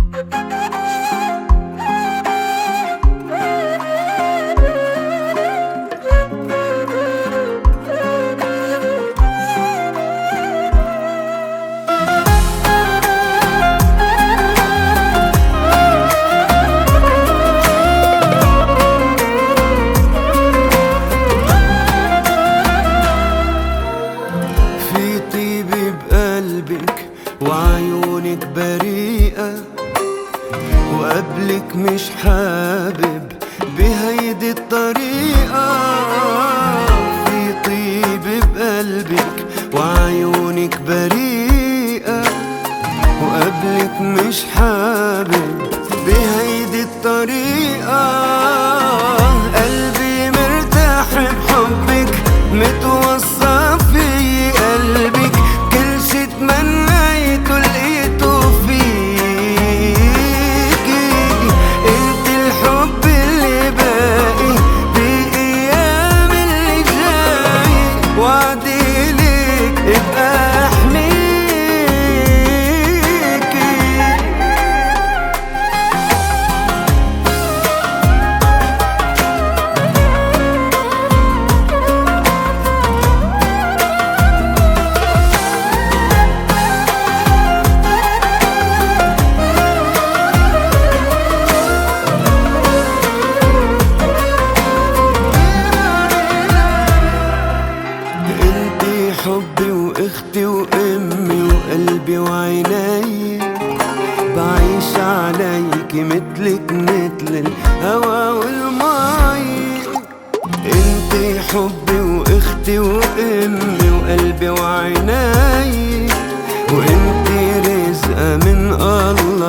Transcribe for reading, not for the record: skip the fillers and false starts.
في طيبي بقلبك وعيونك بريئة، وقبلك مش حابب بهيدي الطريقة. في طيبي بقلبك وعيونك بريئة، وقبلك مش حابب بهيدي الطريقة. قلبي مرتاح بحبك، متوصى في قلبك، كل شي تمنيته لقيته فيكي. انت الحب اللي باقي بايام اللي جاي، وعدي لك ابقى احميكي. حبي واختي وامي وقلبي وعيني، بعيش عليكي مثلك مثل الهوا والمي. انتي حبي واختي وامي وقلبي وعيني، وانتي رزقة من الله